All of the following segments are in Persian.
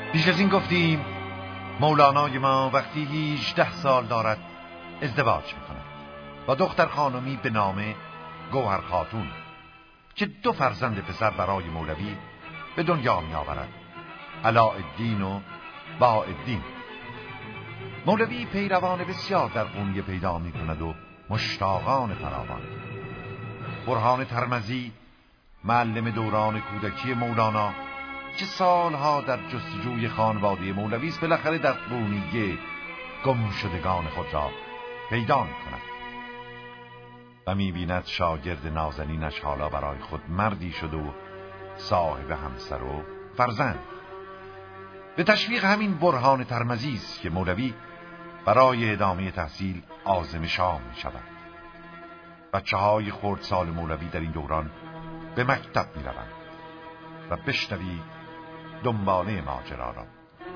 پیش از این گفتیم مولانای ما وقتی 18 سال دارد ازدواج میکند با دختر خانمی به نام گوهر خاتون که 2 فرزند پسر برای مولوی به دنیا می آورد، علاءالدین و بهاءالدین. مولوی پیروان بسیار در قونیه پیدا می کند و مشتاقان فراوان. برهان ترمذی معلم دوران کودکی مولانا که سالها در جستجوی خانواده مولوی است، بالاخره در قونیه گمشدگان خود را پیدا می کند و می بیند شاگرد نازنینش حالا برای خود مردی شده و صاحب همسر و فرزند. به تشویق همین برهان ترمذی است که مولوی برای ادامه تحصیل عازم شام می شود. بچه‌های خردسال مولوی در این دوران به مکتب می روند و بشنوی دنباله ماجرا را.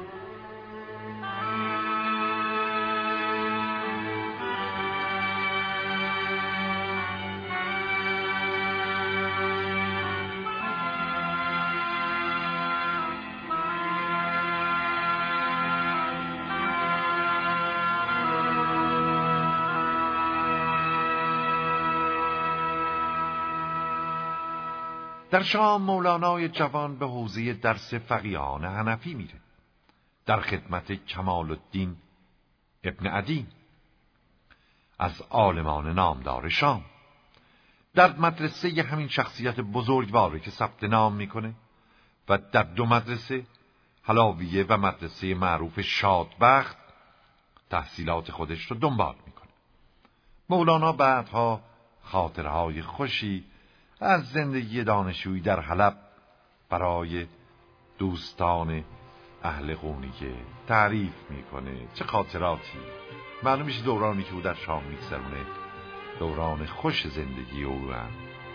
در شام مولانای جوان به حوزه درس فقیهان حنفی میره، در خدمت کمال الدین ابن عدی از عالمان نامدار شام. در مدرسه همین شخصیت بزرگواره که ثبت نام میکنه و در 2 مدرسه حلاویه و مدرسه معروف شادبخت تحصیلات خودش رو دنبال میکنه. مولانا بعدها خاطرهای خوشی از زندگی دانشجویی در حلب برای دوستان اهل قونیه تعریف میکنه. چه خاطراتی! معلوم میشه دورانی که او در شام میگذرونه دوران خوش زندگی او هم.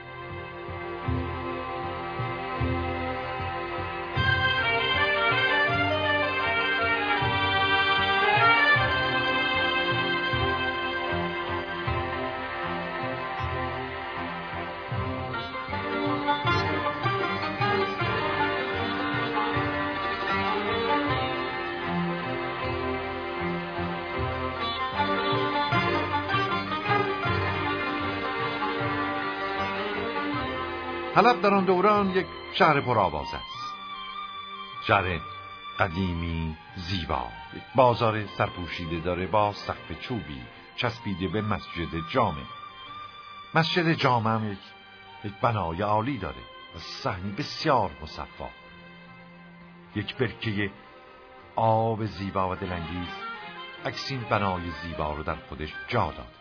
حلب در آن دوران یک شهر پرآوازه است، شهر قدیمی زیبا. یک بازار سرپوشیده داره با سقف چوبی چسبیده به مسجد جامع. مسجد جامع هم یک بنای عالی داره و صحنی بسیار مصفا. یک برکه آب زیبا و دلانگیز عکس این بنای زیبا رو در خودش جا داد.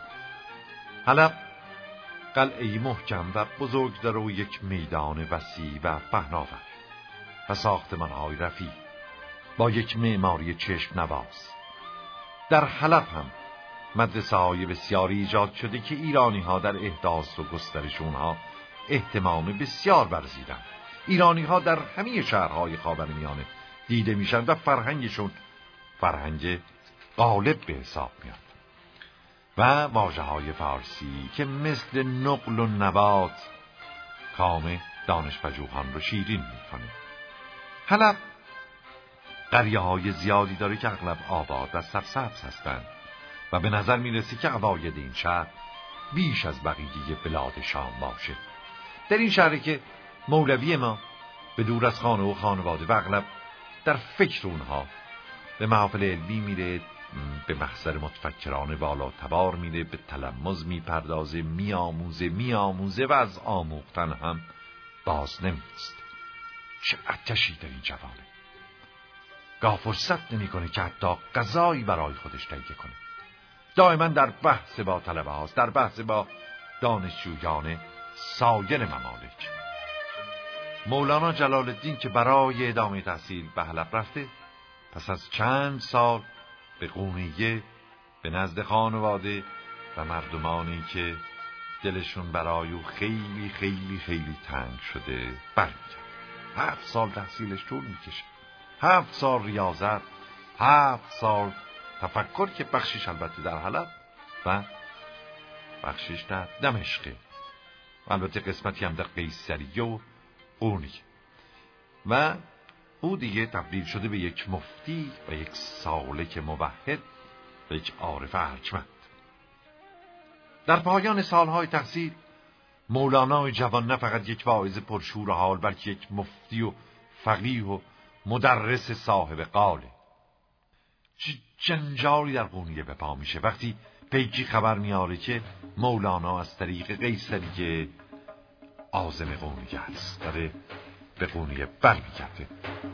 حلب قلعه‌ای محکم و بزرگ داره و یک میدان وسیع و پهناور و ساختمان‌های رفیع با یک معماری چشم نواز. در حلب هم مدرسه‌های بسیاری ایجاد شده که ایرانی‌ها در احداث و گسترش اونها اهتمام بسیار ورزیدن. ایرانی‌ها در همه شهرهای خاورمیانه دیده میشن و فرهنگشون فرهنگ غالب به حساب میاد و واژه‌های فارسی که مثل نقل و نبات کام دانش‌پژوهان رو شیرین میکنه. حلب قریه‌های زیادی داره که اغلب آباد و سرسبز هستند و به نظر میرسه که عواید این شهر بیش از بقیه بلاد شام باشه. در این شهری که مولوی ما به دور از خانه و خانواده و اغلب در فکر اونها به محافل علمی میره، به محضر متفکران بالاتبار میره، به تلمذ میپردازه، میآموزه و از آموختن هم باز نمیست. چه آتشی در این جوانه! گاه فرصت نمیکنه که حتی غذایی برای خودش تهیه کنه. دائما در بحث با طلبه هاست، در بحث با دانشجویان سایر ممالک. مولانا جلال الدین که برای ادامه تحصیل به حلب رفته، پس از چند سال به قونیه به نزد خانواده و مردمانی که دلشون برای او خیلی خیلی خیلی تنگ شده برمیگرد. 7 سال تحصیلش طول میکشه، 7 سال ریاضت، 7 سال تفکر که بخشش البته در حلب و بخشش در دمشق و البته قسمتی هم در قیصریه و قونیه. و او دیگه تبدیل شده به یک مفتی و یک سالک موحد و یک عارف ارجمند. در پایان سالهای تحصیل مولانا جوان نه فقط یک واعظ پرشور حال، بلکه یک مفتی و فقیه و مدرس صاحب قاله. جنجالی در قونیه به پا میشه وقتی پیکی خبر میاره که مولانا از طریق قیصریه عازم قونیه است، داره به قونیه برمیگرده.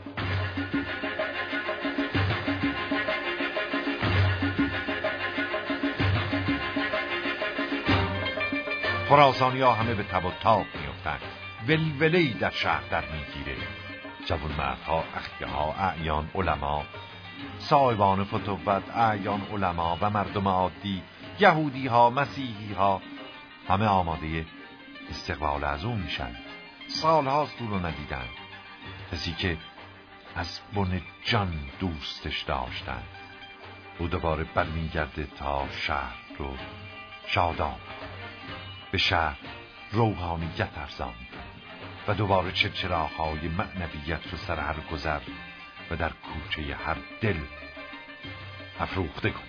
خراسانی ها همه به تب و تاب میافتند. ولوله‌ای در شهر در میگیره. جوانمردها، اخیه ها، اعیان، علما، صاحبان فتوت، اعیان علما و مردم عادی، یهودی ها، مسیحی ها، همه آماده استقبال از اون میشن. سالهاست او رو ندیدن، کسی که از بن جان دوستش داشتن. او دوباره برمیگرده تا شهر رو شاداب، به شهر روحانیت ارزان و دوباره چراغ‌های معنویت رو سر هر گذر و در کوچه هر دل افروخته کن.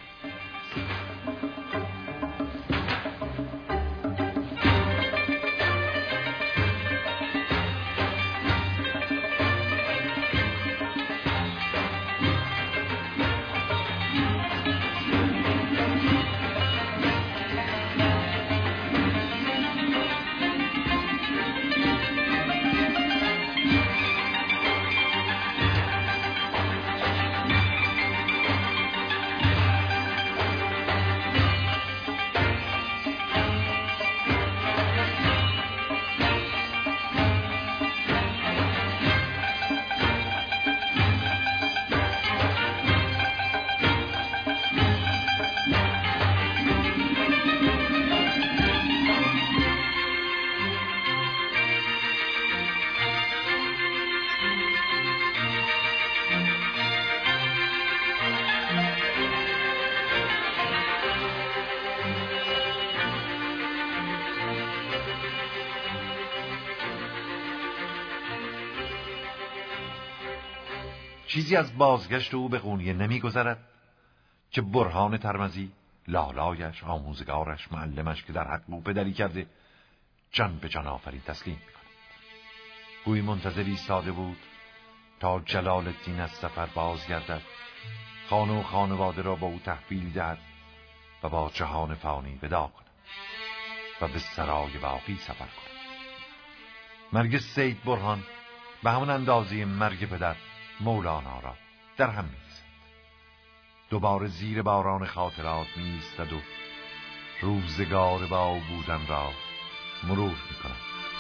چیزی از بازگشت او به قونیه نمی‌گذرد که برهان ترمذی، لالایش، آموزگارش، معلمش که در حق او پدری کرده، جان به جان آفرین تسلیم می‌کند. گویی منتظر ایستاده بود تا جلال الدین از سفر بازگردد، خانه و خانواده را با او تحویل دهد و با جهان فانی وداع کند و به سرای باقی سفر کند. مرگ سید برهان به همون اندازه مرگ پدر مولانا را در هم می‌ریزد. دوباره زیر باران خاطرات می‌ایستد و روزگار با او بودن را مرور می‌کند.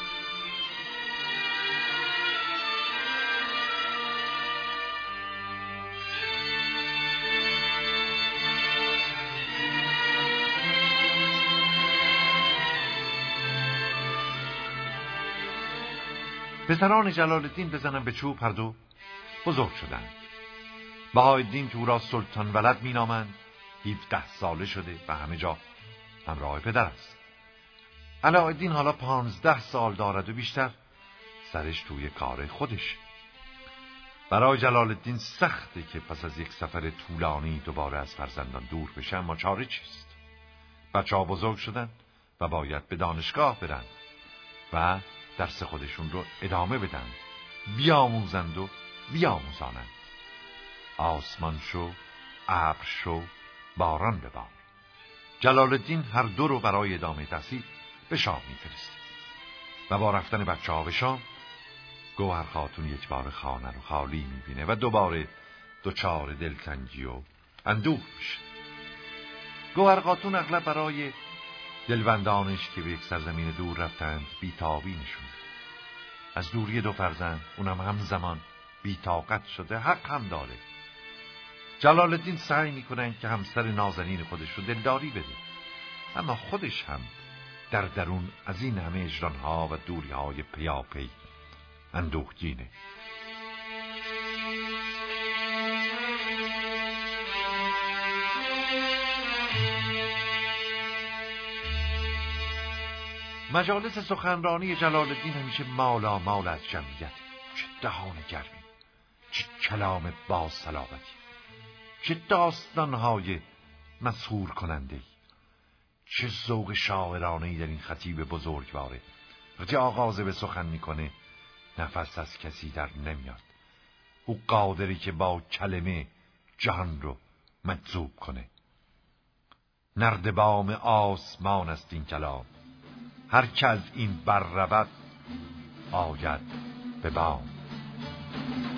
پسران جلال الدین بزنن به چوب هر دو بزرگ شدند. بهاءالدین که او را سلطان ولد می نامند 17 ساله شده و همه جا همراه پدر است. علاءالدین حالا 15 سال دارد و بیشتر سرش توی کار خودش. برای جلال الدین سخته که پس از یک سفر طولانی دوباره از فرزندان دور بشه، اما چاره چیست؟ بچه ها بزرگ شدن و باید به دانشگاه برن و درس خودشون رو ادامه بدن، بیاموزند و بیاموزانند. آسمان شو، ابر شو، باران ببار. جلال الدین هر دو رو برای ادامه تحصیل به شام میفرسته و با رفتن بچه ها به شام، گوهر خاتون یک بار خانه رو خالی میبینه و دوباره دچار دلتنگی و اندوه میشه. گوهر خاتون اغلب برای دلبندانش که به یک سرزمین دور رفتند بیتابی نشونه. از دوری دو فرزند اونم همزمان بی‌طاقت شده، حق هم داره. جلال الدین سعی میکنن که همسر نازنین خودش رو دلداری بده، اما خودش هم در درون از این همه اجرانها و دوریهای پیاپی اندوهگینه. مجالس سخنرانی جلال الدین همیشه مالا مال از جمعیت. چه دهان گرمی، چه کلام با صلابتی، چه داستانهای مسحور کننده، چه ذوق شاعرانه‌ای در این خطیب بزرگواره. وقتی آغاز به سخن میکنه نفس از کسی در نمیاد. او قادری که با کلمه جهان رو مجذوب کنه. نردبام آسمان است این کلام، هر که از این بر رود آید به بام.